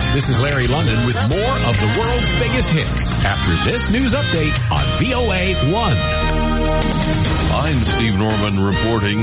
This is Larry London with more of the world's biggest hits after this news update on VOA 1. I'm Steve Norman reporting.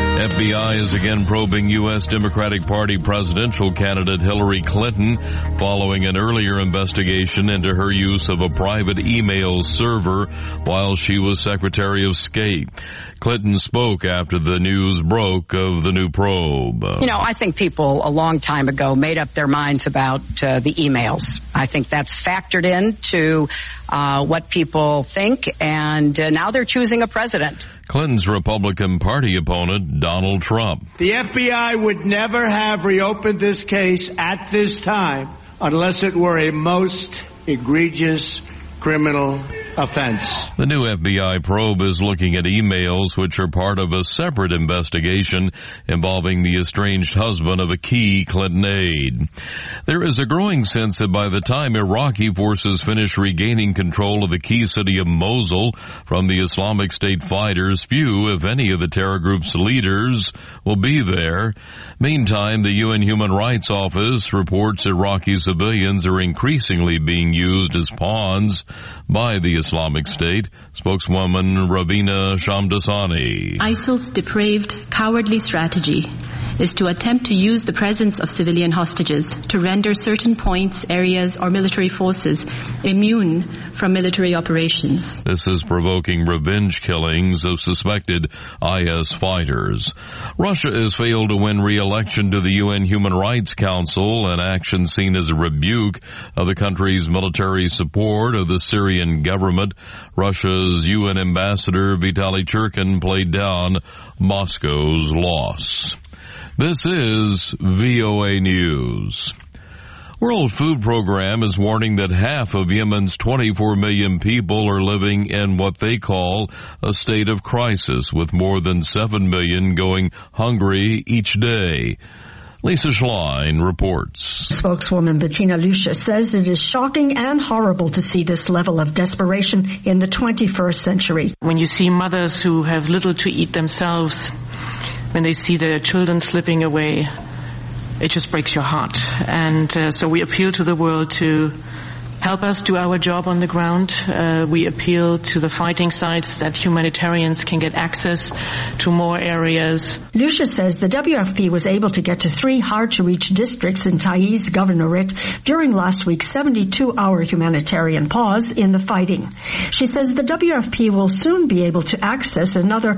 FBI is again probing U.S. Democratic Party presidential candidate Hillary Clinton following an earlier investigation into her use of a private email server while she was Secretary of State. Clinton spoke after the news broke of the new probe. I think people a long time ago made up their minds about the emails. I think that's factored into what people think, and now they're choosing a president. Clinton's Republican Party opponent, Donald Trump. The FBI would never have reopened this case at this time unless it were a most egregious criminal offense. The new FBI probe is looking at emails which are part of a separate investigation involving the estranged husband of a key Clinton aide. There is a growing sense that by the time Iraqi forces finish regaining control of the key city of Mosul from the Islamic State fighters, few, if any, of the terror group's leaders will be there. Meantime, the UN Human Rights Office reports Iraqi civilians are increasingly being used as pawns by the Islamic State. Spokeswoman Ravina Shamdasani. ISIL's depraved, cowardly strategy is to attempt to use the presence of civilian hostages to render certain points, areas, or military forces immune from military operations. This is provoking revenge killings of suspected IS fighters. Russia has failed to win re-election to the UN Human Rights Council, an action seen as a rebuke of the country's military support of the Syrian government. Russia's UN ambassador Vitaly Churkin played down Moscow's loss. This is VOA News. World Food Program is warning that half of Yemen's 24 million people are living in what they call a state of crisis, with more than 7 million going hungry each day. Lisa Schlein reports. Spokeswoman Bettina Lucia says it is shocking and horrible to see this level of desperation in the 21st century. When you see mothers who have little to eat themselves, when they see their children slipping away, it just breaks your heart. And so we appeal to the world to help us do our job on the ground. We appeal to the fighting sides that humanitarians can get access to more areas. Lucia says the WFP was able to get to 3 hard-to-reach districts in Taiz Governorate during last week's 72-hour humanitarian pause in the fighting. She says the WFP will soon be able to access another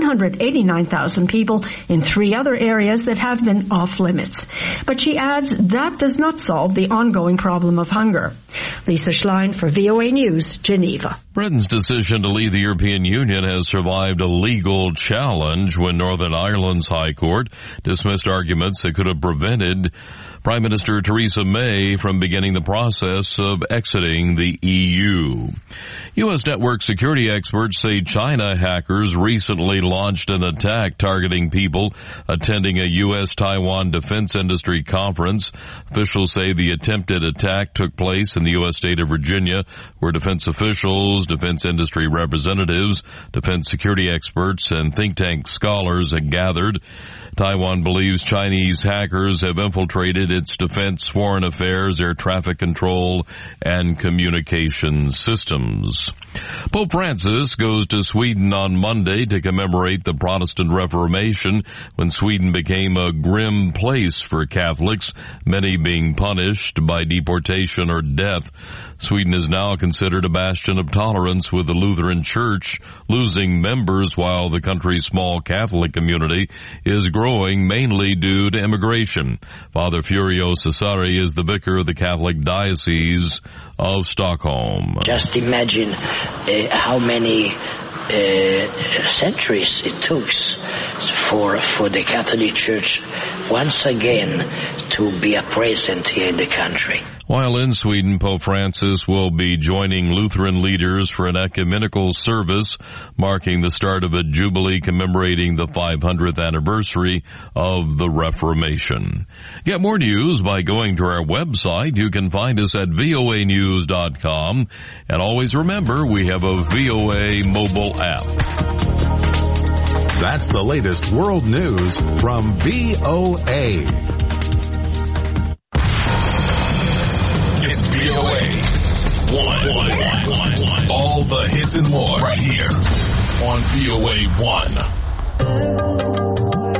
189,000 people in 3 other areas that have been off-limits. But she adds that does not solve the ongoing problem of hunger. Lisa Schlein for VOA News, Geneva. Britain's decision to leave the European Union has survived a legal challenge when Northern Ireland's High Court dismissed arguments that could have prevented Prime Minister Theresa May from beginning the process of exiting the EU. U.S. network security experts say China hackers recently launched an attack targeting people attending a U.S.-Taiwan defense industry conference. Officials say the attempted attack took place in the U.S. state of Virginia, where defense officials, defense industry representatives, defense security experts, and think tank scholars had gathered. Taiwan believes Chinese hackers have infiltrated its defense, foreign affairs, air traffic control, and communication systems. Pope Francis goes to Sweden on Monday to commemorate the Protestant Reformation, when Sweden became a grim place for Catholics, many being punished by deportation or death. Sweden is now considered a bastion of tolerance, with the Lutheran Church losing members while the country's small Catholic community is growing, mainly due to immigration. Father Furio Cesari is the vicar of the Catholic Diocese of Stockholm. Just imagine how many centuries it took for the Catholic Church once again to be a present here in the country. While in Sweden, Pope Francis will be joining Lutheran leaders for an ecumenical service marking the start of a jubilee commemorating the 500th anniversary of the Reformation. Get more news by going to our website. You can find us at voanews.com. And always remember, we have a VOA mobile app. That's the latest world news from VOA. the hits and more right here on VOA 1.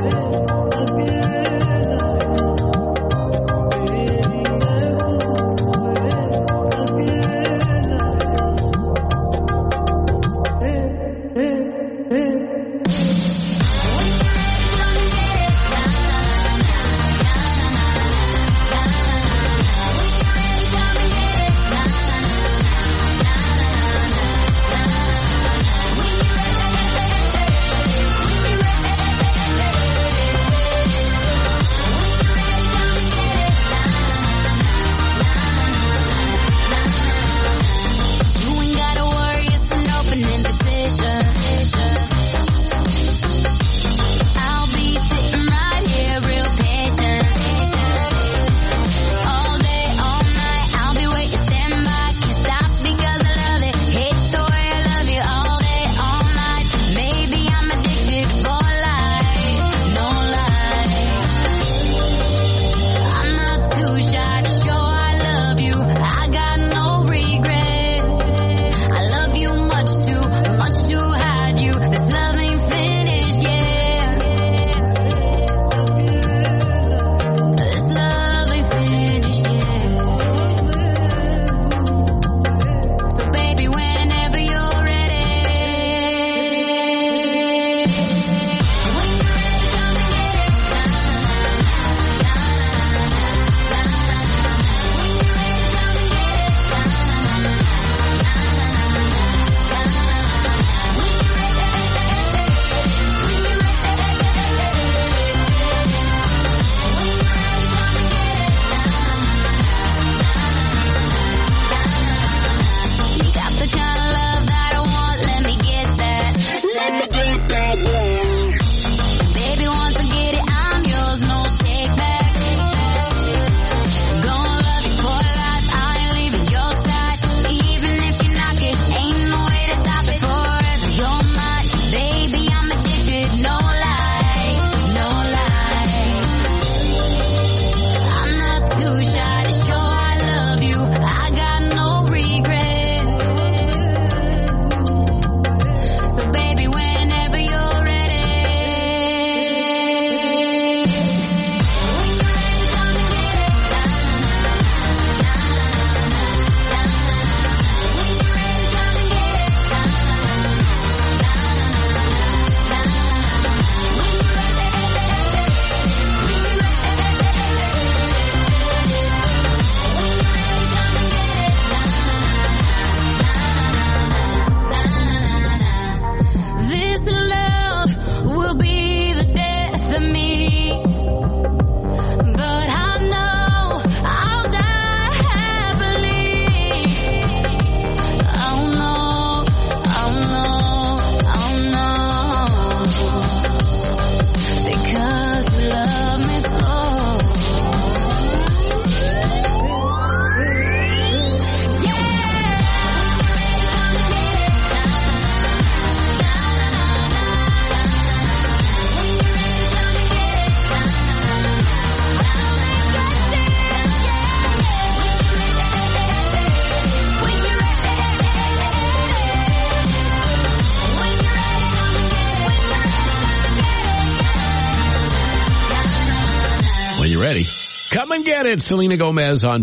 Ready? Come and get it. Selena Gomez on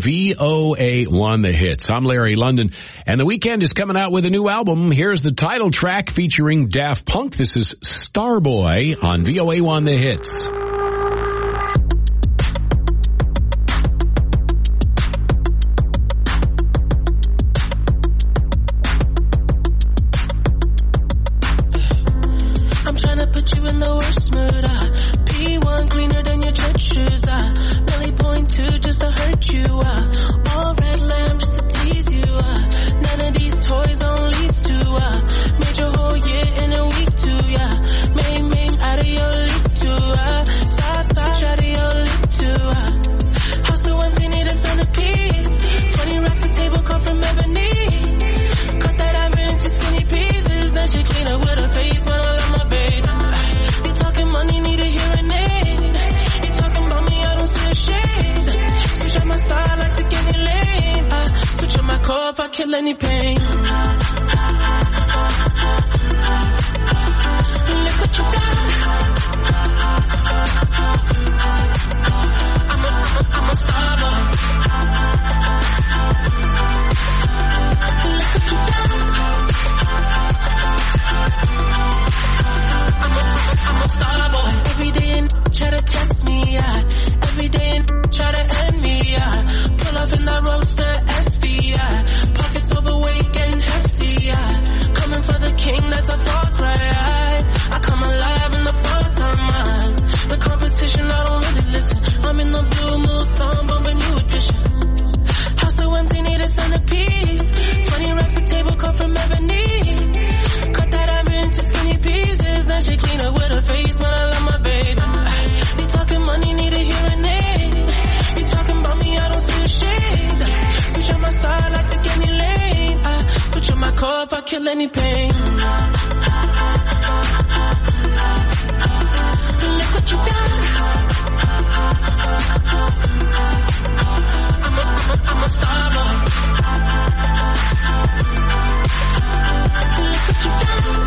VOA1 The Hits. I'm Larry London, and The Weeknd is coming out with a new album. Here's the title track featuring Daft Punk. This is Starboy on VOA1 The Hits. I'm trying to put you in the worst mood. P1 cleaner than your church shoes. Really point to just to hurt you. All red lamb just to tease you. None of these toys on lease to. Made your whole year in a week too. Made out of your league too. Side out of your league too. House so empty, need a centerpiece. 20 racks the table come from ebony. Cut that ivory into skinny pieces. Then she clean up with her face, but I love my baby. You talking money, need a hearing aid. You talking about me, I don't see a shade. Switch on my side, I take any lane. Switch on my core if I kill any pain. kill any pain. Look what you done. I'm a star boy. Look what you done.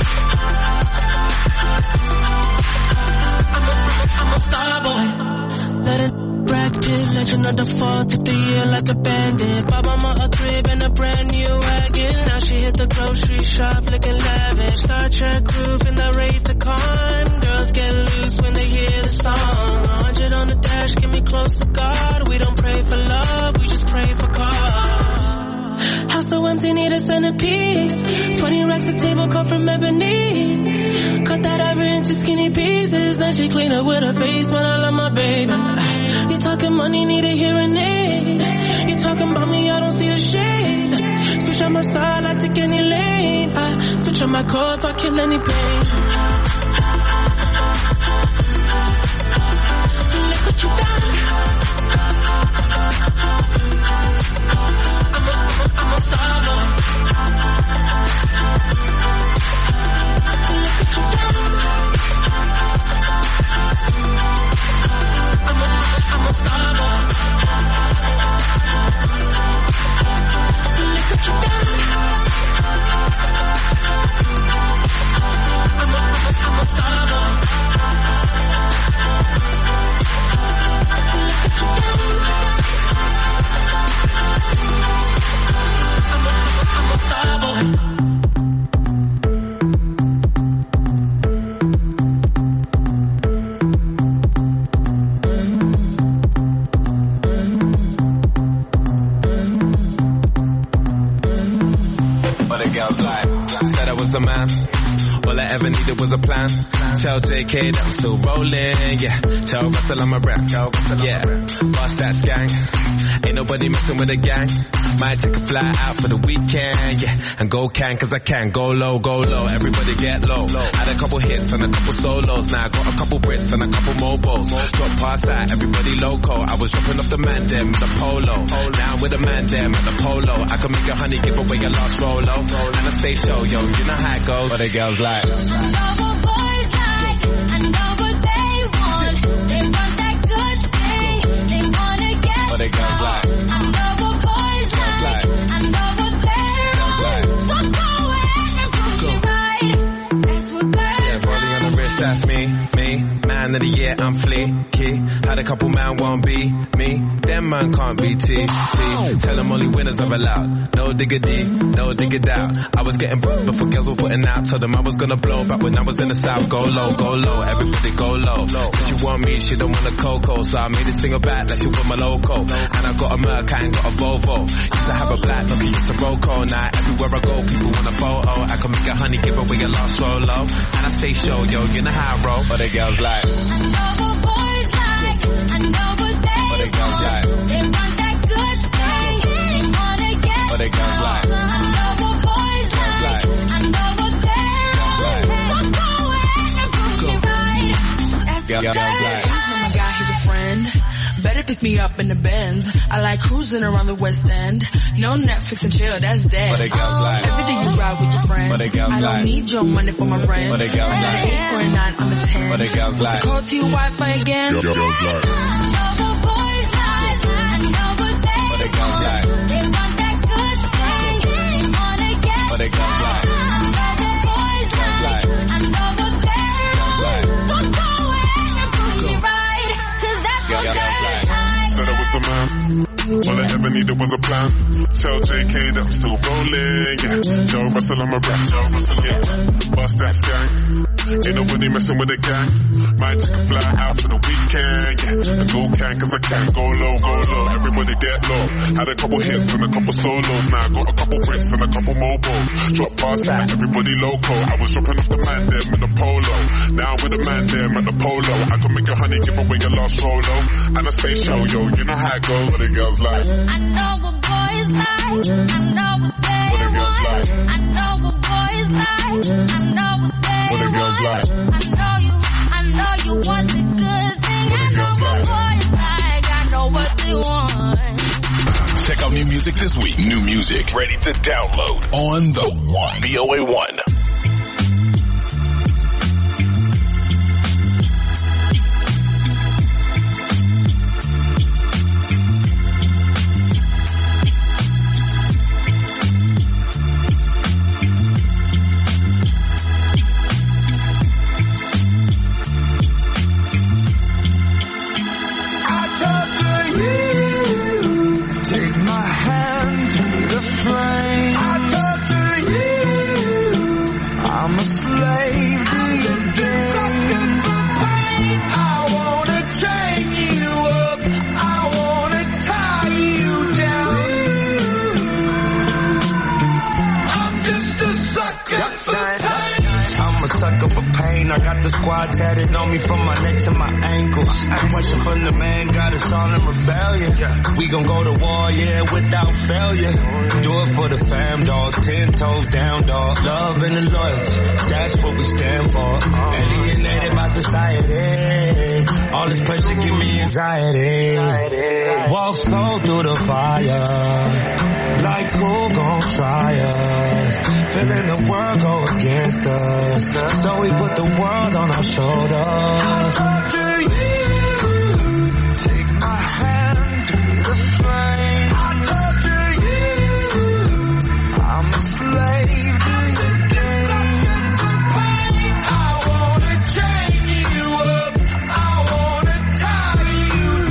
I'm a star boy. Let it bracket, legend of the fall, took the year like a bandit. Bought mama a crib and a brand new wagon. Now she hit the grocery shop looking lavish. Star Trek group in the Wraith the Con. Girls get loose when they hear the song. 100 on the dash, get me close to God. We don't pray for love, we just pray for cause. House so empty, need a centerpiece. 20 racks of table come from ebony. Cut that ivory into skinny pieces. Then she clean up with her face, man, I love my baby. You talking money, need a hearing aid. You talking about me, I don't see the shade. Switch on my side, I take any lane. I switch on my core if I kill any pain. Look what you done. I'm a star boy. Look what you done. I'm a star boy. Look what you done. I'm a star boy. Look what you done. I'm a star boy. The man, all I ever needed was a plan. Tell JK that I'm still rolling, yeah. Tell Russell I'm a rap, yeah. Bust that gang, ain't nobody messing with a gang. Might take a fly out for the weekend, yeah. And go cause I can. Go low, everybody get low. Had a couple hits and a couple solos. Now I got a couple Brits and a couple mobiles. Drop past that, everybody loco. I was dropping off the man them with the polo. Now with the man them at the polo. I can make a honey give away your last rolo. And I stay show, yo, you know how it goes. What the girls like. I know what boys like. I know what they want. They want that good thing. They wanna get what the girls like. I know what boys like. I know what they're on. So go ahead and prove me right. That's what girls yeah, rolling on the wrist, that's me. Man of the year, I'm fleeky. Had a couple man won't be me. Them man can't be T. Tell them only winners are allowed. No diggity, no dig it out. I was getting booked before girls were putting out. Told them I was gonna blow back when I was in the south. Go low, everybody go low. If she want me, she don't want a cocoa. So I made this single back like she want my loco. And I got a Merc, I ain't got a Volvo. Used to have a black Nokia, used to Roco. Now everywhere I go, people want a photo. I can make a honey, give away a lost solo. And I stay show, yo, you know how I roll. But the girls like. I know what boys like. I know what they want. They want that good thing. They wanna get what they girls like. I know what boys like. I know what they're on. So go ahead and prove me right. That's what girls like. Oh my God, he's a friend. Better pick me up in the Benz. I like cruising around the West End. No Netflix and chill, that's dead. What they girls like. Every day you ride with your friends. What they girls I don't like. need your money for my rent. What they girls I'm like. an 8 or a 9, I'm a 10. What they girls like. Call to your Wi-Fi again. Girls like. I know what boys like. I know what they What they girls like. They want that good thing. They wanna get What they girls like. I know what boys like. I know what they're on. So go ahead and prove me right. 'Cause that's what girls like. Said I was the man. All I ever needed was a plan. Tell JK that I'm still rolling, yeah. Tell Russell I'm a rap, yeah. Bust that gang. Ain't nobody messing with a gang. Might take a fly out for the weekend, yeah. And go cause I can. Go low, everybody get low. Had a couple hits and a couple solos. Now I got a couple Brits and a couple mobiles. Drop past that, everybody loco. I was dropping off the man them in the polo. Now with the man them at the polo. I can make a honey, give away your last rolo. And I stay show, yo, you know how it goes. What the girls like. I know what boys like. I know what they What the girls want. like. I know what boys like. I know what they What the girls want. like. I know you want the good thing. I know what boys like. I know what they want. Check out new music this week. New music ready to download on the One. VOA 1. Take my hand through the flame. I talk to you. I'm a slave to your games. I wanna chain you up. I wanna tie you down. I'm just a sucker for pain. I'm a sucker for pain. I got the squad tatted on me from my neck to my ankles. Pressure from the man got us all in rebellion. We gon' go to war, yeah, without failure. Do it for the fam, dog. 10 toes down, dog. Love and the loyalty, that's what we stand for. Alienated by society. All this pressure give me anxiety. Walk slow through the fire. Like who gon' try us? Feeling the world go against us. So we put the world on our shoulders. I talk to you. Take my hand through the flame. I talk to you. I'm a slave to your games. I wanna chain you up. I wanna tie you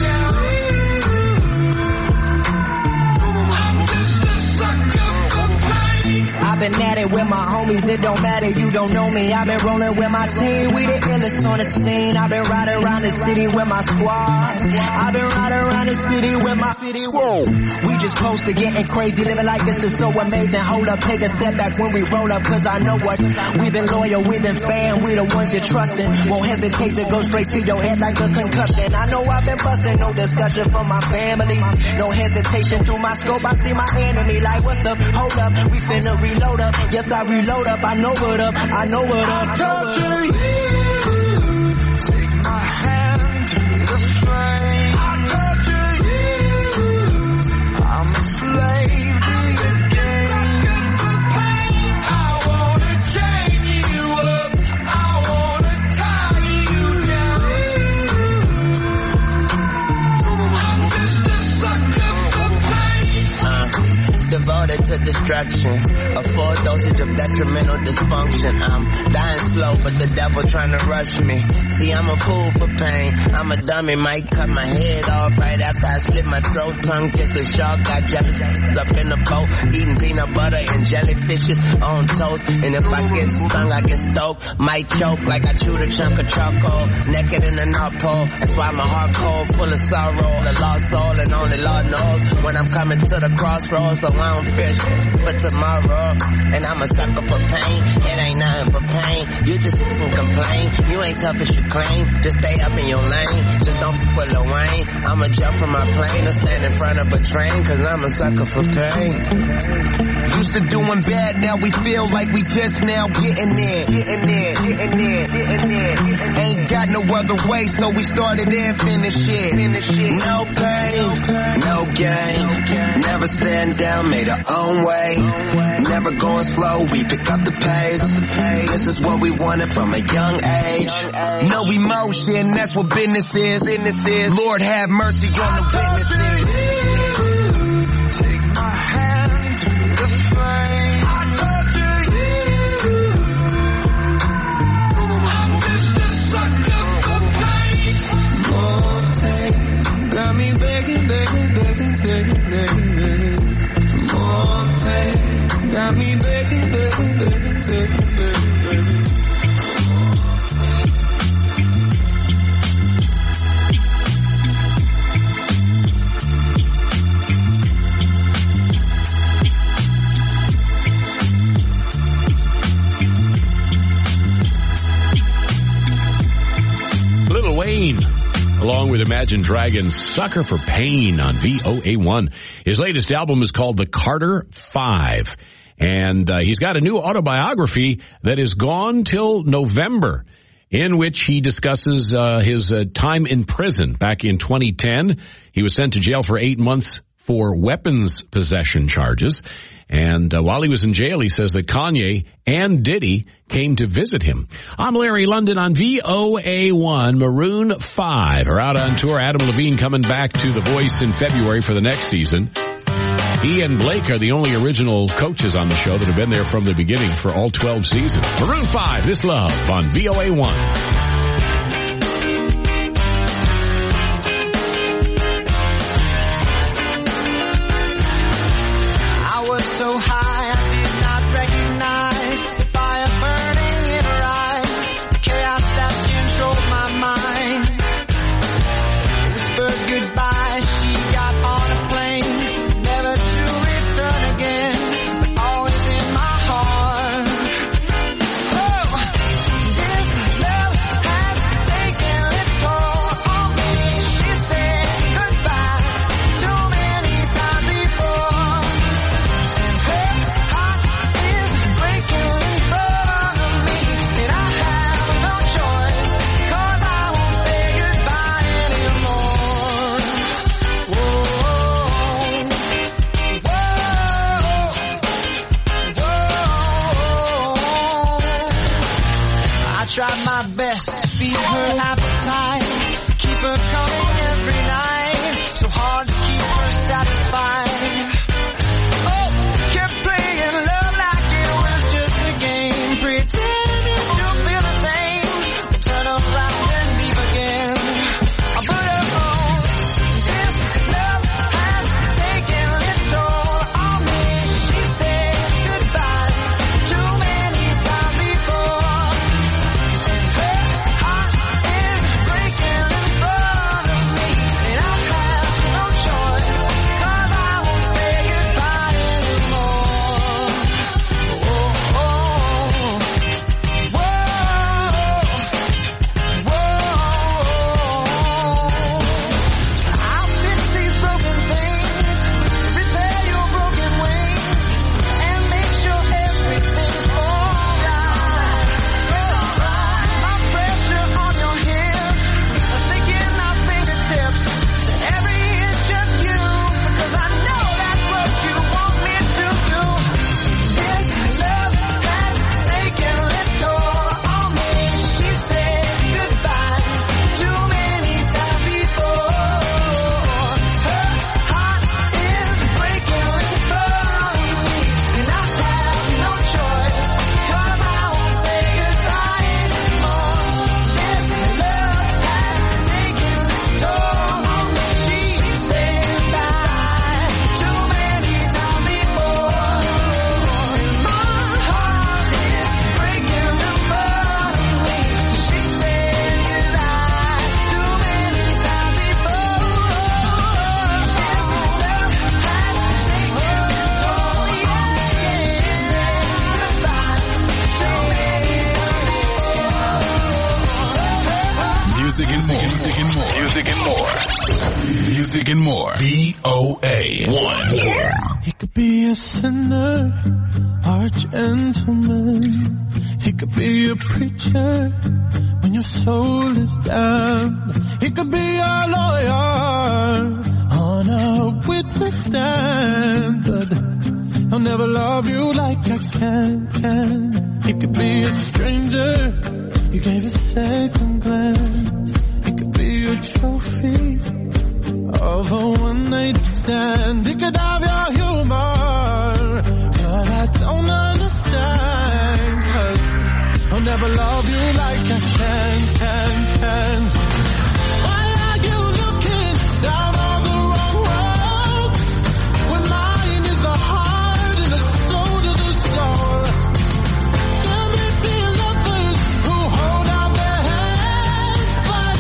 down. I'm just a sucker for pain. I've been at it with my homies, it don't matter, you don't know me. I've been rolling with my team, we the illest on the scene. I've been riding around the city with my squad. I've been riding around the city with my squad. We just close to getting crazy, living like this is so amazing. Hold up, take a step back when we roll up, cause I know what. We've been loyal, we've been fan, we the ones you're trusting. Won't hesitate to go straight to your head like a concussion. I know I've been busting, no discussion for my family. No hesitation through my scope, I see my enemy like what's up, hold up, we finna reload up. Yes, I reload up, I know what up, I know what up. I talk to you. Take my hand through the flame. I talk to you. I'm a slave to your games. I wanna chain you up. I wanna tie you down. I'm just a sucker for pain. Devoted to destruction, a full dosage of detrimental dysfunction. I'm dying slow, but the devil trying to rush me. See, I'm a fool for pain. I'm a dummy, might cut my head off right after I slit my throat. Tongue kiss a shark, got jellyfish up in the boat, eating peanut butter and jellyfishes on toast. And if I get stung, I get stoked. Might choke like I chewed a chunk of charcoal. Naked in the North Pole, that's why my heart cold, full of sorrow. The lost soul, and only Lord knows when I'm coming to the crossroads. So I don't fish for tomorrow, and I'm a sucker for pain. It ain't nothing but pain. You just complain. You ain't tough as you claim. Just stay up in your lane. Just don't f with Lil Wayne. I'ma jump from my plane or stand in front of a train, cause I'm a sucker for pain. Used to doing bad, now we feel like we just now getting there. Ain't got no other way, so we started and finished it. No pain, no gain. Never stand down, made our own way. Never going slow, we pick up the pace. This is what we wanted from a young age. No emotion, that's what business is. Lord have mercy on the witnesses. Take my hand through the flame. I talk to you. I'm just a sucker for pain. More pain got me begging, begging, begging, begging, begging, begging. For more pain got me begging, begging, begging, begging, begging, begging. Lil Wayne, along with Imagine Dragons, Sucker for Pain on VOA1. His latest album is called The Carter 5. And he's got a new autobiography that is gone till November, in which he discusses his time in prison. Back in 2010, he was sent to jail for 8 months for weapons possession charges. And while he was in jail, he says that Kanye and Diddy came to visit him. I'm Larry London on VOA1. Maroon 5 are out on tour. Adam Levine coming back to The Voice in February for the next season. He and Blake are the only original coaches on the show that have been there from the beginning for all 12 seasons. Maroon 5, This Love on VOA1. So high, I did not recognize the fire burning in her eyes, the chaos that controlled my mind. Whispered goodbye, she got on a plane, never to return again, but always in my heart. Oh, this love has taken its toll on me. She said goodbye too many times before. Tried my best to feed her appetite, keep her coming every night, so hard to keep her satisfied. Oh, kept playing love like it was just a game, pretending to feel the same, turn around and leave again. I put her on. This love has taken its toll on me. She said goodbye too many times before. Music and more. VOA1. He could be a sinner or a gentleman. He could be a preacher when your soul is down. He could be a lawyer on a witness stand, but he'll never love you like I can. He could be a stranger you gave a second glance. He could be a trophy of a one-night stand. He could have your humor, but I don't understand, 'cause I'll never love you like I can. Why are you looking down on the wrong road, when mine is the heart and the soul to the soul? There may be lovers who hold out their hands, but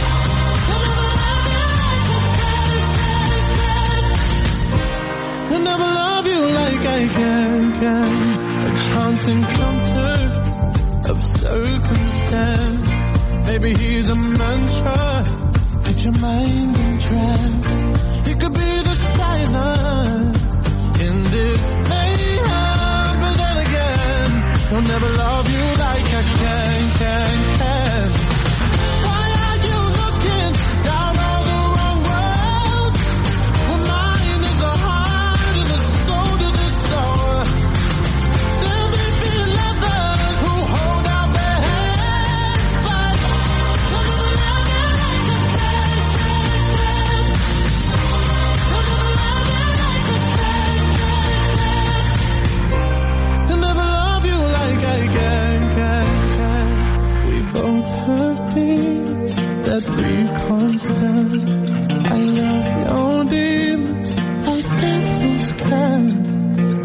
I'll never love you like I can. A chance encounter of circumstance. Maybe he's a mantra, put your mind in trance. He could be the silence in this mayhem, but then again, he'll never love you like I can. Why are you looking down all the wrong roads, when mine is the heart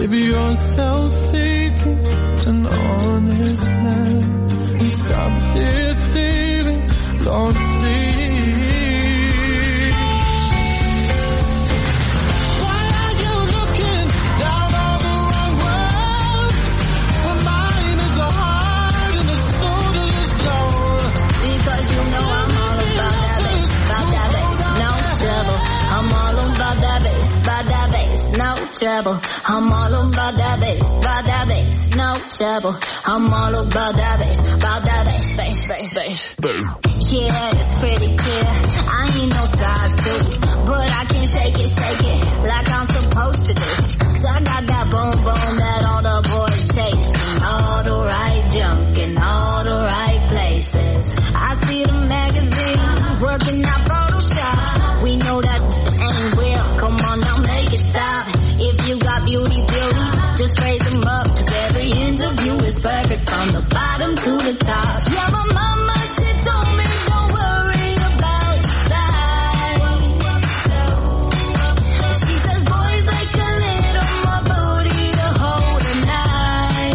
Baby, you're self-seeking, an honest man. Stop deceiving, Lord, please. Why are you looking down all the wrong road? When mine is a heart and a soul to the soul. Because you know I'm all about that bass, no trouble. I'm all about that bass, no trouble. I'm all about that bass, no trouble. I'm all about that bass, bass. Yeah, it's pretty clear. I ain't no size 2, but I can shake it like I'm supposed to do. 'Cause I got that boom that all the boys chase, and all the right junk in all the right places. I see the magazine working out Photoshop. We know that ain't real. Come on now, make it stop. If you got beauty, just raise them up. 'Cause every inch of you is perfect from the bottom to the top. Yeah, my mama, she told me don't worry about your size. She says boys like a little more booty to hold tonight.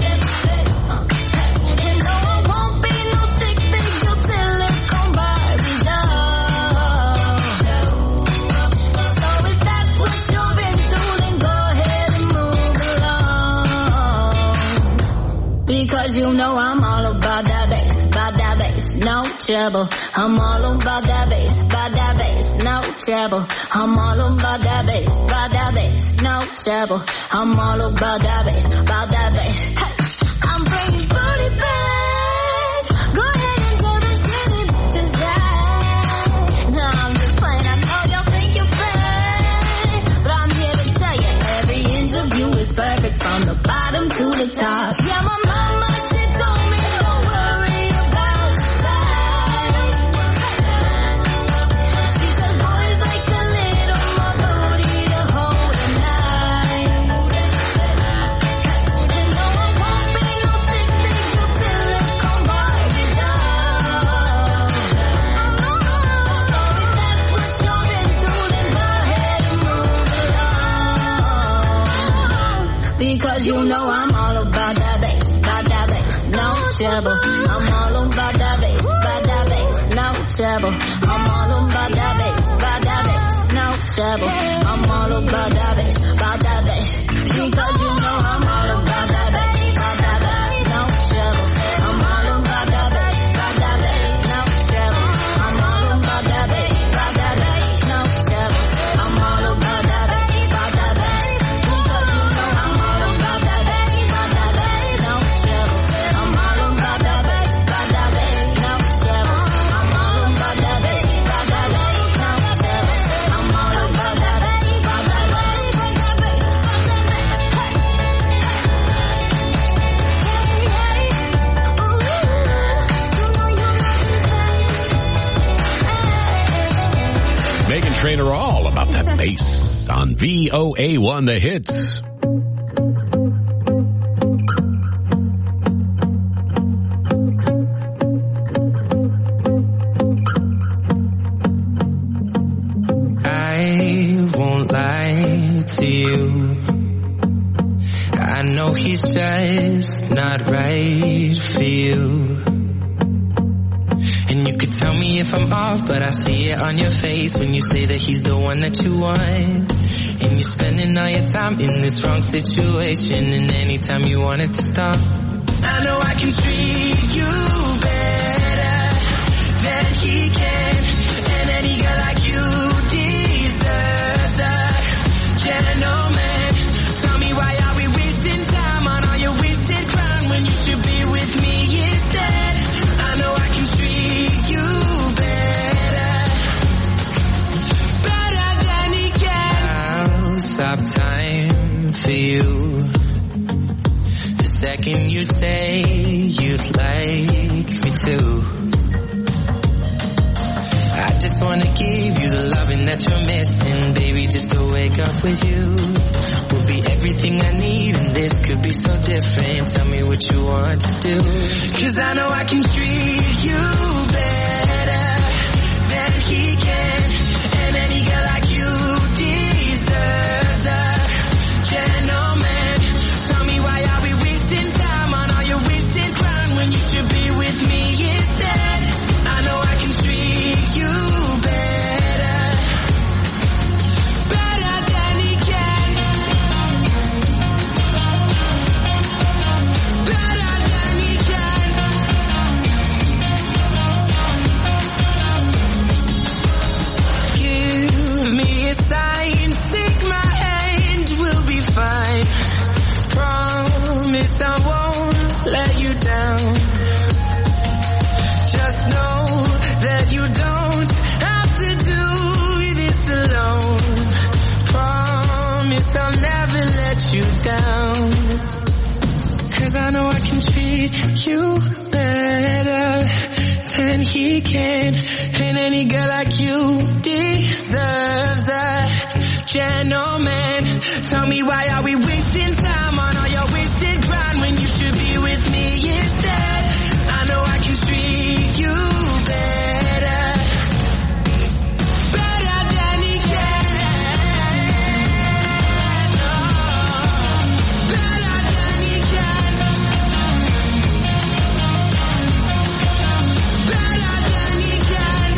And no, it won't be no stick figure silicone Barbie doll. So if that's what you're into, then go ahead and move along. Because you know I'm all about that bass, no trouble. I'm all about that bass, no trouble. I'm all about that bass, no trouble. I'm all about that bass, Hey, I'm bringing booty back. Go ahead and tell them skinny bitches that. No, I'm just playing. I know y'all think you're fake, but I'm here to tell you every inch of you is perfect from the bottom to the top. Yeah, my mama, she told me don't worry about your size. She says boys like a little more booty to hold tonight. And no, it won't be no stick figure silicone Barbie doll. So if that's what you're into, then go ahead and move along. Because you know I'm all about that bass, no trouble. I'm all about that bass, no trouble. I'm all about that bass, no trouble. I'm all about that bass, because you know I'm all about that bass, no trouble. I'm all about that bass, no trouble. I'm all about that bass, no trouble. I'm all about that bass, because you know I'm all about that bass, no trouble. I'm all about that bass, no trouble. I'm all about that bass, no trouble. I'm all about that bass, Meghan Trainor all about that bass on VOA1 The Hits. I won't lie to you. I know he's just not right for you. And you could tell me if I'm off, but I see it on your face when you say that he's the one that you want. And you're spending all your time in this wrong situation, and anytime you want it to stop, I know I can treat you better than he can. And any girl like you deserves a gentleman. Tell me, why are we wasting time on all your wasted crime when you should be with me instead? I know I can treat you better than he can. I'll stop time for you the second you say you'd like me to. I just wanna give you the loving that you're missing, baby, just to wake up with you will be everything I need, and this could be so different. Tell me what you want to do, 'cause I know I can treat you better than he can. And any girl like you deserves a gentleman. down. 'Cause I know I can treat you better than he can. And any girl like you deserves a gentleman. Tell me, why are we wasting time on all your wasted grind when you should be with me instead? I know I can treat you better, better than he can. Better than he can. Better than he can.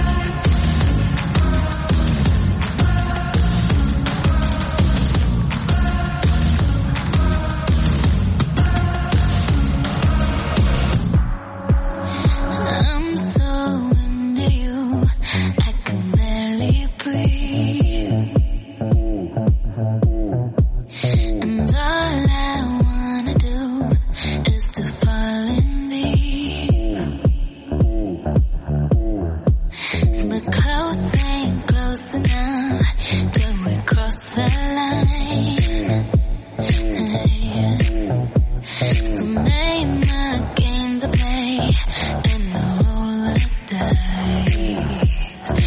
I'm so into you, I can barely breathe. And all I wanna do is to fall in deep. But close ain't close enough till we cross the line. So name a game to play and I'll roll the dice.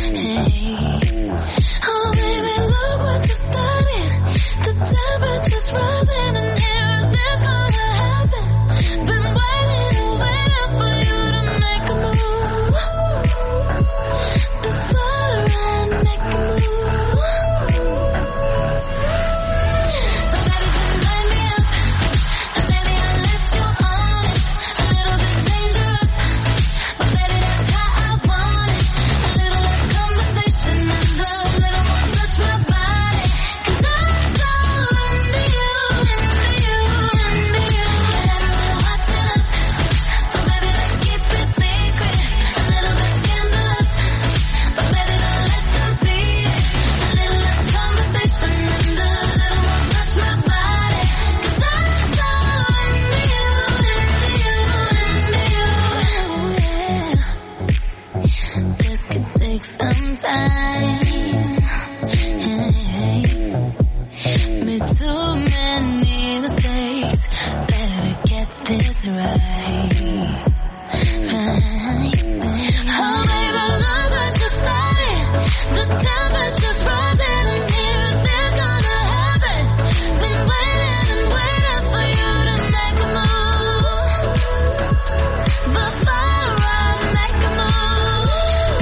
Oh baby, look what you started. The temperature's rising and here is this gonna happen. Been waiting and waiting for you to make a move. Before I make a move. So baby, come light me up. And baby, I'll let you on it. A little bit dangerous, but baby, that's how I want it. A little less conversation and a little more touch my body. 'Cause I'm so into you, into you, into you. And everyone watching us, so baby, let's keep it secret. A little bit scandalous, but baby, don't let them see it. A little less conversation and a little more touch my body. 'Cause I'm so into you, into you, into you. This could take some time. Made too many mistakes. Better get this right. Oh baby, look what you started. The temperature's rising and here is this gonna happen. Been waiting and waiting for you to make a move. Before I make a move.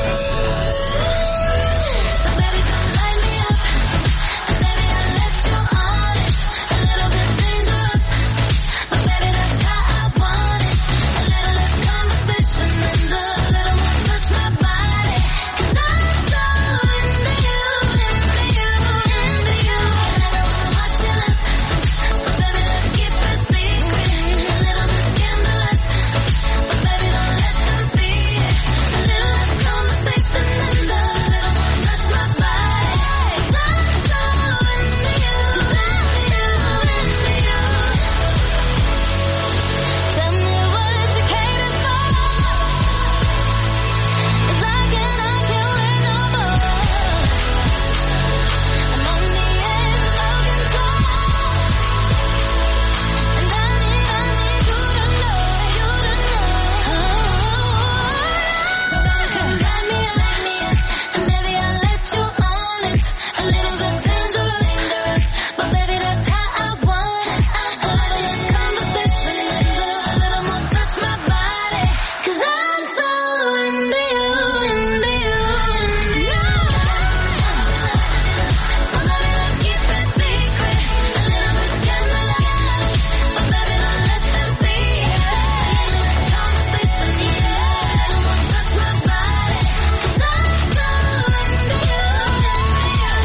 So baby, come light me up. And baby, I'll let you on it. A little bit dangerous, but baby, that's how I want it. A little less conversation and a little more touch my body. 'Cause I'm so into you, into you, into you. And everyone watching us, so baby, let's keep it secret. A little bit scandalous, but baby, don't let them see it. A little less conversation and a little more touch my body. 'Cause I'm so into you, into you, into you. Tell me what you catered for. 'Cause I can't wait no more. I'm on the edge of no control. And I need you to know, you to know. So baby, come light me up. And baby, I'll let you on it. A little bit dangerous, but baby, that's how I want it. A little less conversation and a little more touch my body. 'Cause I'm so into you, into you, into you. So baby, let's keep it secret. A little bit scandalous, but baby, don't let them see it. A little less conversation, a little more touch my body. 'Cause I'm so into you, into you,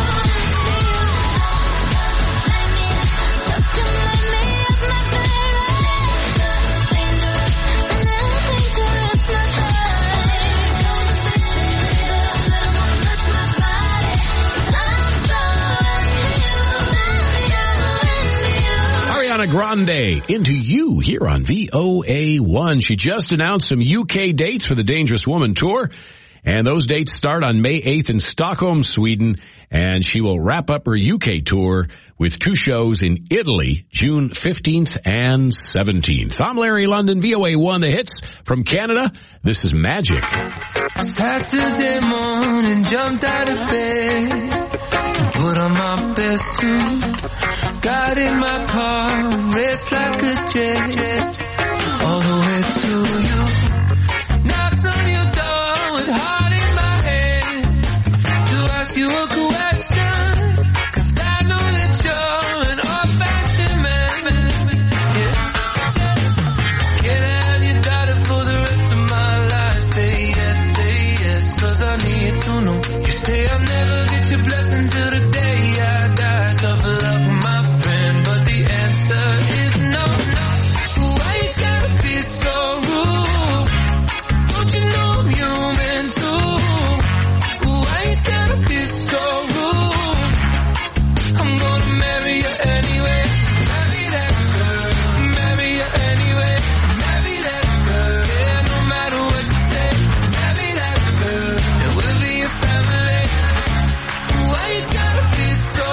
Ariana Grande, Into You, here on VOA1. She just announced some UK dates for the Dangerous Woman Tour, and those dates start on May 8th in Stockholm, Sweden, And she will wrap up her UK tour with 2 shows in Italy, June 15th and 17th. I'm Larry London, VOA1, the hits from Canada. This is Magic. Saturday morning, jumped out of bed and put on my best suit. Got in my car and raced like a jet all the way to you. Knocked on your door with heart in my head to ask you a question, 'cause I know that you're an old-fashioned man. Yeah. Can I have your daughter for the rest of my life? Say yes, 'cause I need to know. You say I'll never get your blessing till the day I die. Tough love for my friend, but the answer is no. Why you gotta be so rude? Don't you know I'm human too? Why you gotta be so rude? I'm gonna marry you anyway. Marry that girl. Marry you anyway. Marry that girl. Yeah, no matter what you say. Marry that girl. And we'll be a family. Why you gotta be so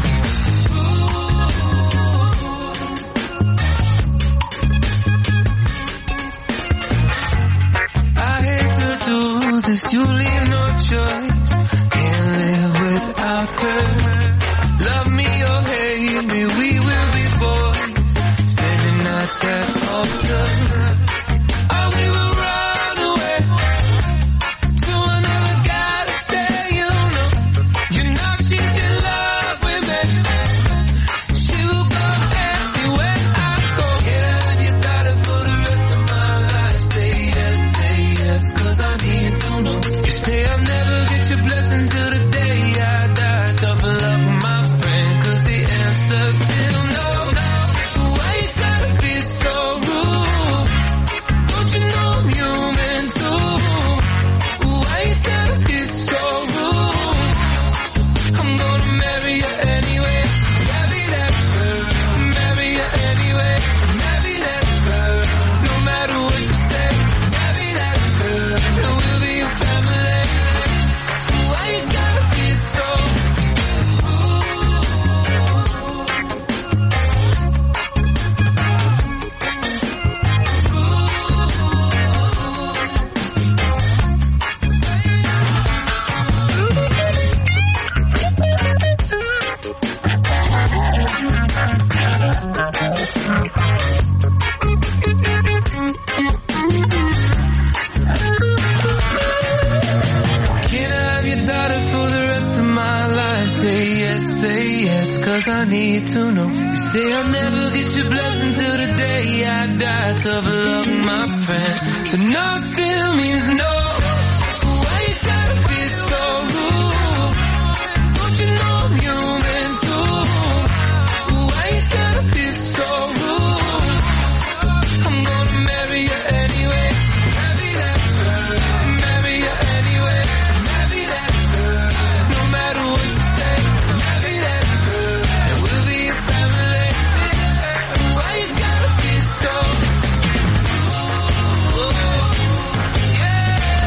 I hate to do this, you leave no choice. Can't live without her. Love me or hate me, we will be boys. Standing at that altar. Oh, we will run away to another galaxy, you know she's in love with me. She will go anywhere I go. Can I have your daughter for the rest of my life? Say yes, 'cause I need to know. You say I'll never get your blessing till the day I die. Double up with my friend, 'cause the answer's still no. Why you gotta be so rude? Don't you know I'm human too? Why you gotta be so rude? I'm gonna marry you anyway. Marry that girl. Marry you anyway. Marry that girl. No matter what you say. Marry that girl. And we'll be a family. Why you gotta be so Can I have your daughter for the rest of my life? Say yes, 'cause I need to know. You say I'll never get your blessing till the day I die. Tough love, my friend, but no still means no. Why you gotta be so rude? Don't you know I'm human too? Why you gotta be so rude? I'm gonna marry you anyway. Marry that girl. Marry you anyway. Marry that girl. No matter what you say. Marry that girl. And we'll be a family. Why you gotta be so yeah.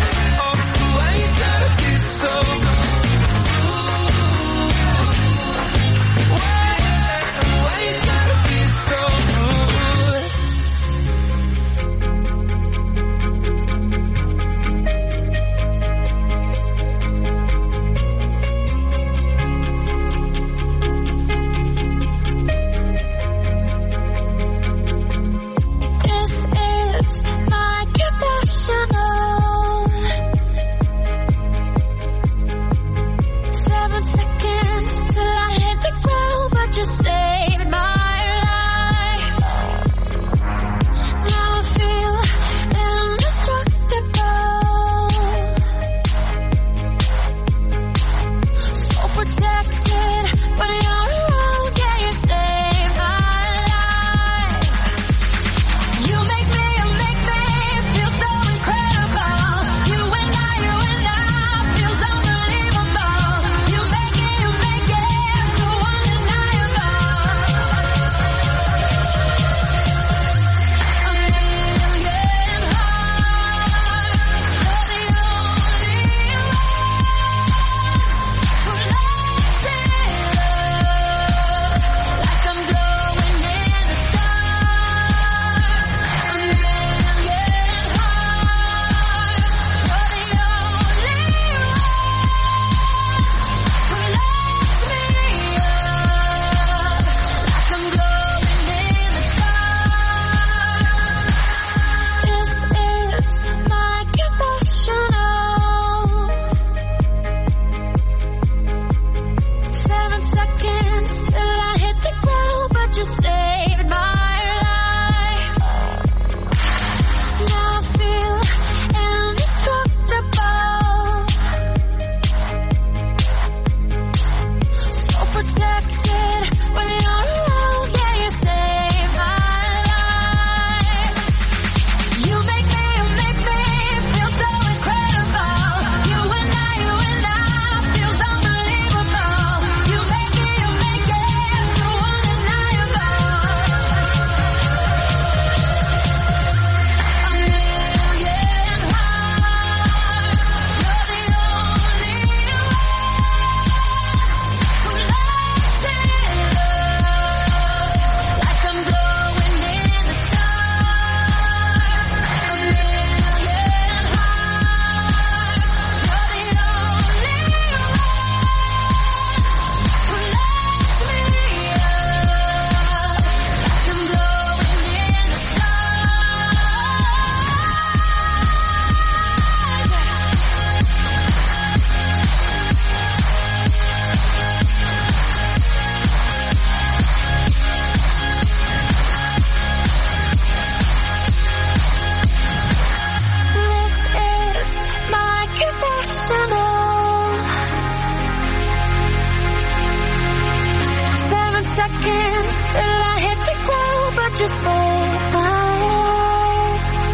chance till I hit the ground, but you say bye.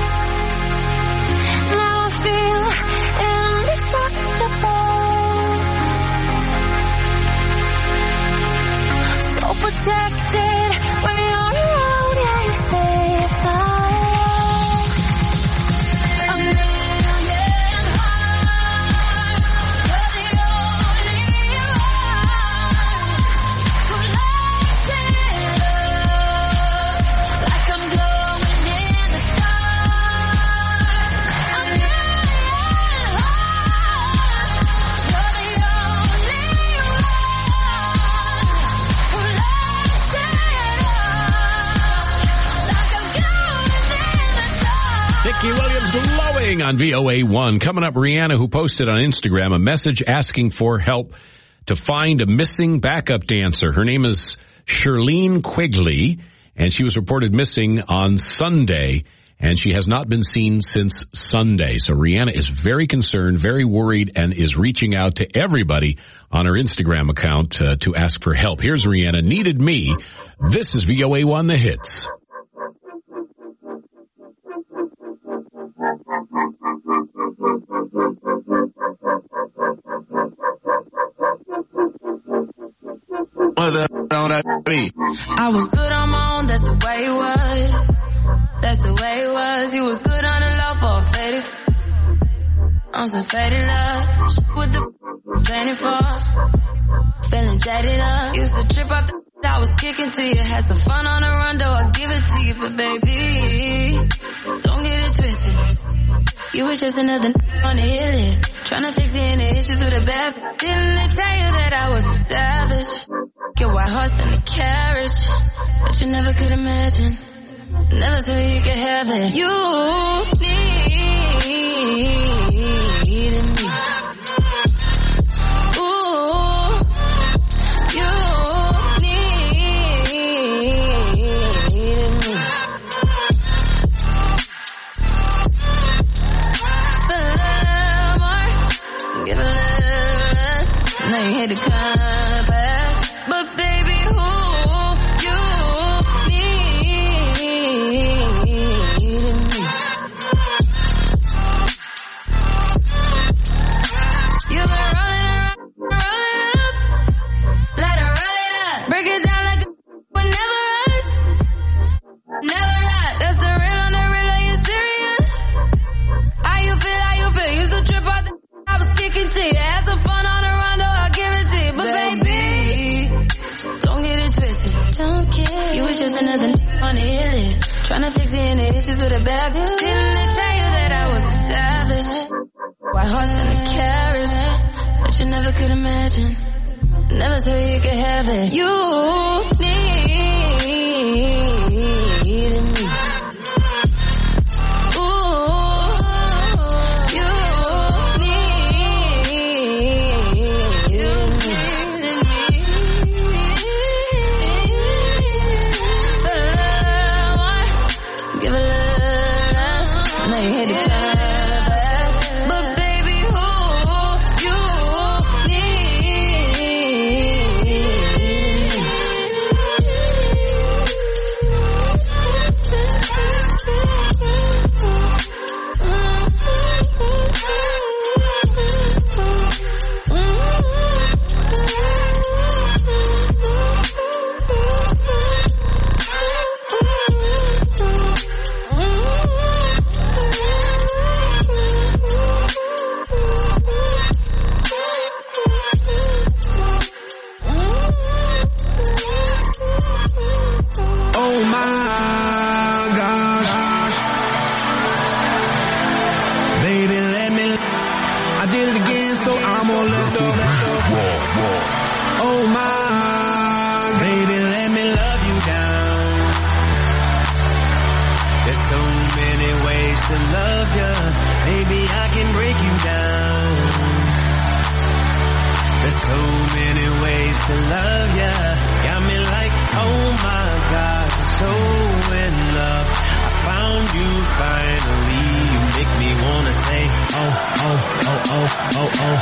Now I feel indestructible, so protected when you're around. Yeah, you say bye. Dickie Williams glowing on VOA1. Coming up, Rihanna, who posted on Instagram a message asking for help to find a missing backup dancer. Her name is Shirlene Quigley, and she was reported missing on Sunday, and she has not been seen since Sunday. So Rihanna is very concerned, very worried, and is reaching out to everybody on her Instagram account to ask for help. Here's Rihanna, Needed Me. This is VOA1 The Hits. I was good on my own, that's the way it was. That's the way it was. You was good on the low for a faded. On some faded love. With the fainting for. Feeling jaded up. Used to trip off the I was kicking to you. Had some fun on the run, though I give it to you. But baby, don't get it twisted. You was just another on the hit list. Tryna fix any issues with a bad. Didn't they tell you that I was a savage? Your white horse and the carriage. But you never could imagine. Never thought you could have it. You needed me. Ooh, you needed me. Give a little less. Now you hate the compass. But baby, who you needed me. You've been rolling up. Let her roll it up. Break it down like a but never us. Never right. That's the real on the real. Are you serious? How you feel? How you feel? You so trip out the I was kicking to you. Had some fun on the run, though I'll give it to you. But baby, don't get it twisted. Don't care. You was just another on the hit list. Tryna fix any issues with a bad. Didn't they tell you that I was a savage? White horse and a carriage. But you never could imagine. Never thought you could have it. You needed me.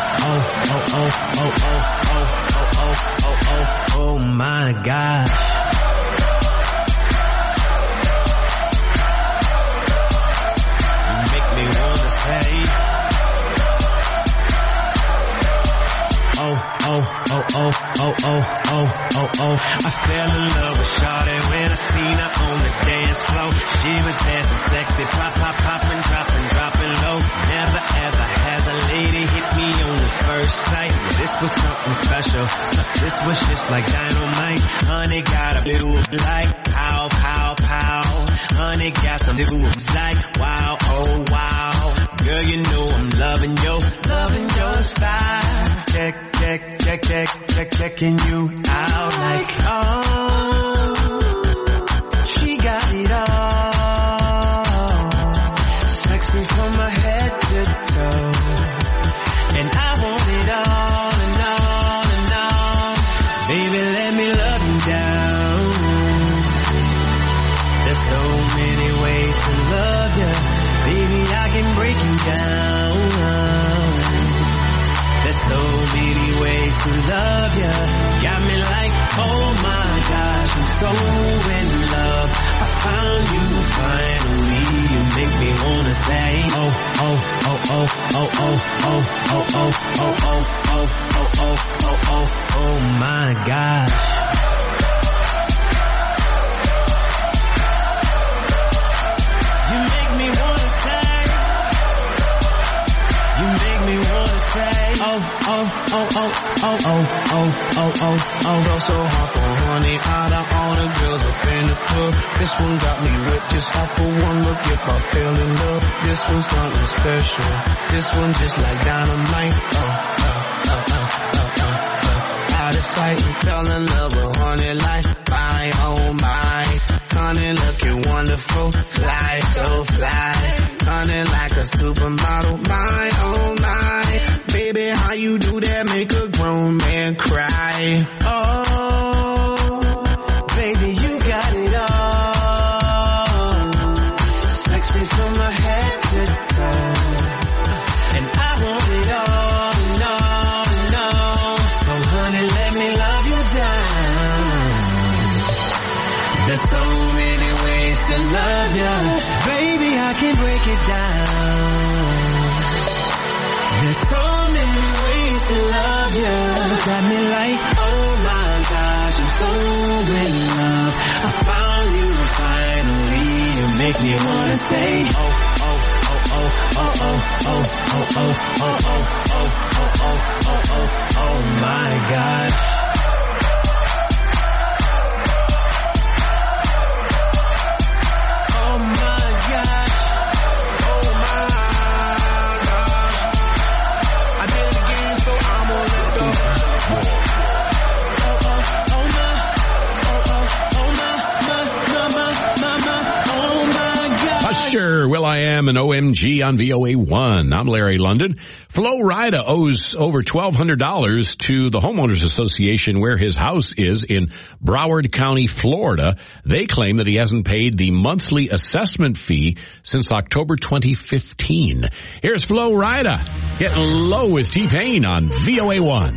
Oh my God. I fell in love with Shawty when I seen her on the dance floor. She was dancing sexy, popping, dropping low. Never ever has a lady hit me on the first sight. This was something special. This was just like dynamite. Honey got a blue like pow, pow, pow. Honey got some moves like wow, oh wow. Girl, you know I'm loving your style. Checking you out like, oh, she got it all. Sexy from my head to toe. And I want it all and all and all. Baby, let me love you down. There's so many ways to love you. Baby, I can break you down. There's so many ways to love ya. Got me like, oh my gosh, I'm so in love. I found you finally. You make me wanna say, oh my gosh. You make me wanna say, you make me wanna say, oh. Felt so hot for honey, out of all the girls up in the club. This one got me whipped just off of one look. If I fell in love, this one's something special. This one just like dynamite. Out of sight, and fell in love with honey like my, oh my. Honey looking wonderful, fly, so fly. Honey like a supermodel, my, oh my. Baby, how you do that? Make a grown man cry. Oh, baby, you got it all. Sexy from my head to toe. And I want it all and all and all. So honey, let me love you down. There's so many ways to love you. Baby, I can break it down. There's so many ways to love you. Got me like, oh my gosh, I'm so in love. I found you finally. You make me wanna say, oh my gosh. Sure, Will I Am and OMG on VOA1. I'm Larry London. Flo Rida owes over $1,200 to the Homeowners Association where his house is in Broward County, Florida. They claim that he hasn't paid the monthly assessment fee since October 2015. Here's Flo Rida getting low with T-Pain on VOA1.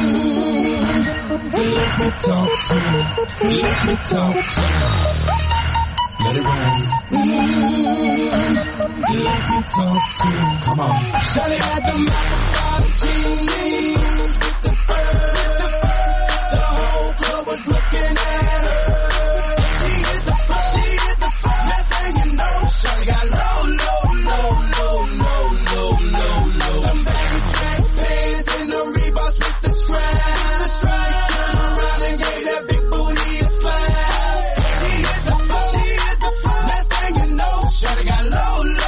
Let me talk to you. Let me talk to you. Let it rain. Let me talk to you. Come on. Shawty got the Maserati jeans with the fur. The whole club was looking at her. She hit the floor. Next thing you know, Shawty got low. Them baggy black pants and the Reeboks with the straps. Turn around and gave that big booty a slap. She hit the floor. Next thing you know, Shawty got low.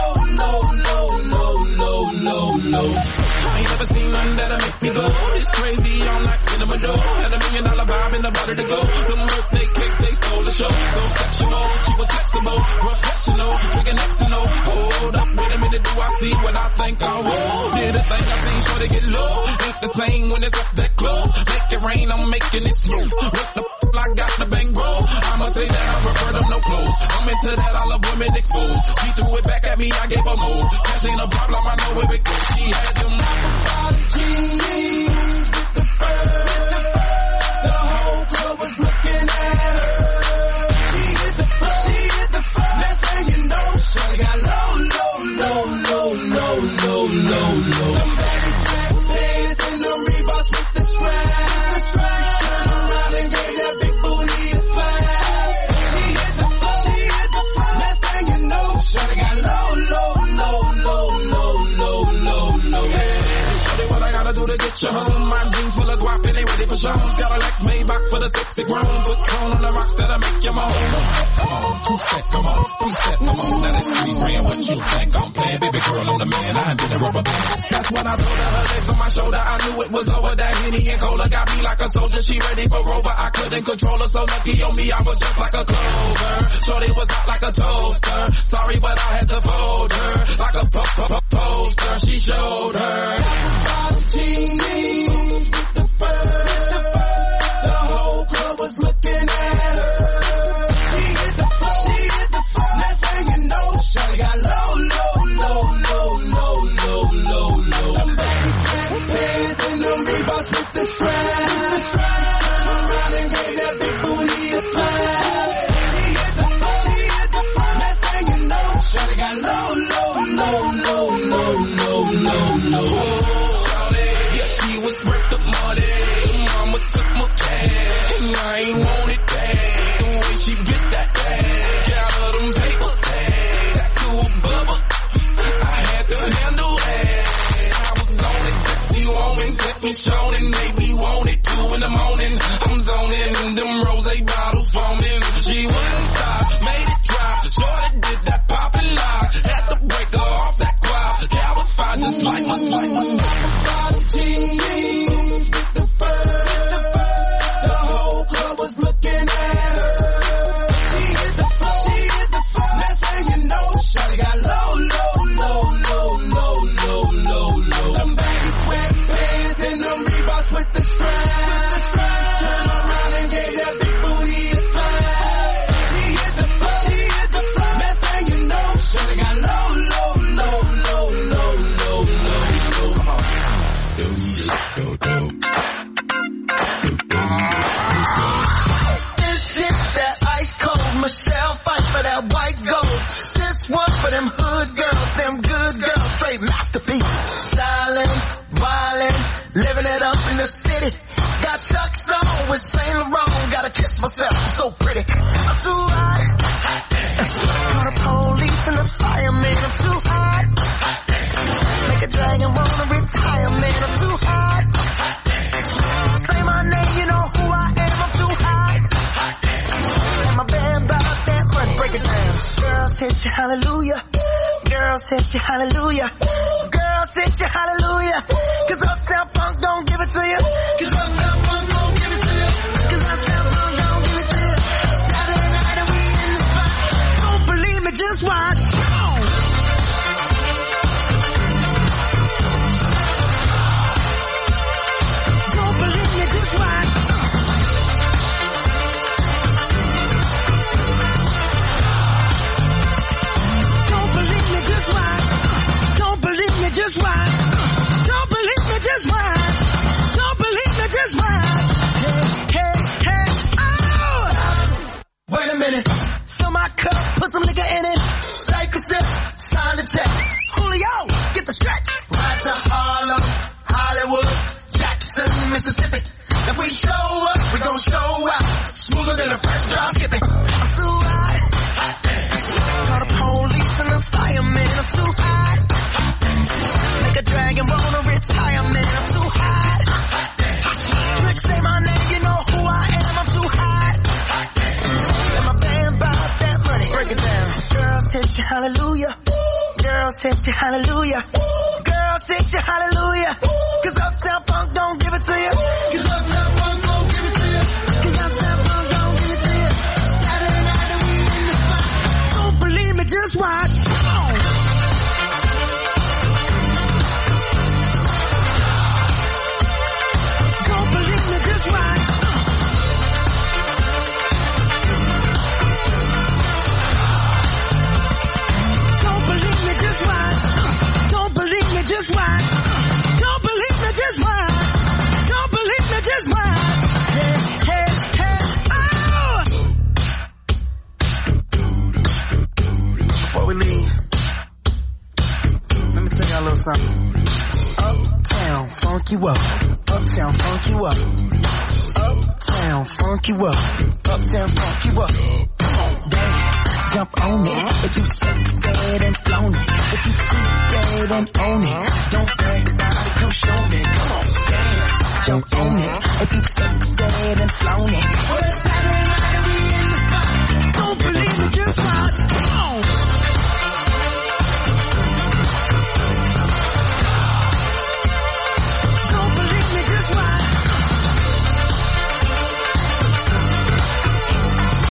I ain't never seen nothing that'll make me go. It's crazy, I'm like cinema dough. Had $1 million vibe in the body to go. Them birthday cakes, they stole the show. So sexual, she was flexible, professional, drinking Xano. Hold up, wait a minute, do I see what I think I will? Did a thing I seen, sure to get low. Ain't the same when it's up that close. Make it rain, I'm making it smooth. What the f***, I got the bang bro. I'ma say that I prefer them no clothes. I'm into that, I love women exposed. She threw it back at me, I gave her more. Cash ain't a problem, I know where it goes. She had them jeans with the fur. The whole club was looking at her. She hit the floor. Next thing you know, Shawty got low. Them baggy black pants and the Reeboks with the straps. toxic room. Put cone on the rocks that'll make you moan. Come on, 2 steps, come on, 3 steps, come on. Now that's 3 grand. What you think I'm playing? Baby girl, I'm the man. I ain't been a rubber band. That's when I told her legs on my shoulder. I knew it was over. That Henny and Cola got me like a soldier. She ready for Rover. I couldn't control her. So lucky on me, I was just like a clover. Shorty was hot like a toaster. Sorry, but I had to fold her like a poster. She showed her. Jeans with the fur. The whole club was looking at her. She hit the floor. Next thing you know, shawty got low. Them baggy pants and the Reeboks with the straps. Turn around and gave that big booty a slap. She hit the floor. Next thing you know, shawty got low. Worth the money, mama took my cash, and I ain't want it back. The way she get that ass, got her them papers tagged to a bubble. I had to handle that. I was on it, sexy woman, kept me shown and made me want it. 2 in the morning, I'm zoning, them rose bottles foaming. She wouldn't stop, made it drop. Shorty did that poppin' lock, had to break her off that quad. Gal was fine, just like my jeans with the fur. The whole club was looking at her. She hit the floor. Next thing you know, shawty got low. Them baggy sweatpants and the Reeboks with the straps. Turn around and gave that big booty a slap. She hit the floor. Next thing you know, shawty got low. This hit that ice cold Michelle fight for that white gold. This one for them hood girls, them good girls, straight masterpiece. Stylin', wildin', living it up in the city. Got Chuck's on with Saint Laurent. Gotta kiss myself, I'm so pretty. I'm too hot. Call the police and the fireman. I'm too hot. Make a dragon wanna retire, man. I'm too hot. Say my name, you know who I am. I'm too hot. And my band bought that money. Break it down. Girls hit you, hallelujah. Girls hit you, hallelujah. Girls hit you, hallelujah. 'Cause Uptown Funk don't give it to you. 'Cause Uptown Funk don't give it to you. 'Cause Uptown Funk don't give it to you. Saturday night and we in the spot. Don't believe me, just watch. Don't believe me, just watch. Don't believe me, just watch. Don't believe me, just watch. Don't believe me, just watch. Don't believe me, just watch. Hey, oh! Wait a minute. Fill my cup, put some liquor in it. Take a sip, sign the check. Julio, get the stretch. Right to Harlem, Hollywood, Jackson, Mississippi. If we show up, we gon' show out. Smoother than a fresh drop skipping. I'm too hot. Call the police and the fireman. I'm too hot. Make a dragon wanna retire, man. I'm too hot. Rich say my name, you know who I am. I'm too hot. And my band bought that money. Break it down. Girls hit you, hallelujah. Girls hit you, hallelujah. Girls hit you, hallelujah. 'Cause Uptown Funk don't give it to you. 'Cause Uptown Funk don't give it to you. 'Cause Uptown Funk don't give it to you. Saturday night and we in the spot. Don't believe me, just watch. Don't believe me, just watch. Don't believe me, just watch. Don't believe me, just watch. Don't believe me, just watch. Don't believe me, just watch. Hey, oh! Before we leave, let me tell y'all a little something. Uptown, funk you up. Uptown, funk you up. Uptown, funk you up. Uptown, funk you up. Come on, dance, jump on it. If you said and flown it. If you freak dead and own it. Don't brag about it, come show me. Come on, dance, jump on it. if you've sexed and flown it.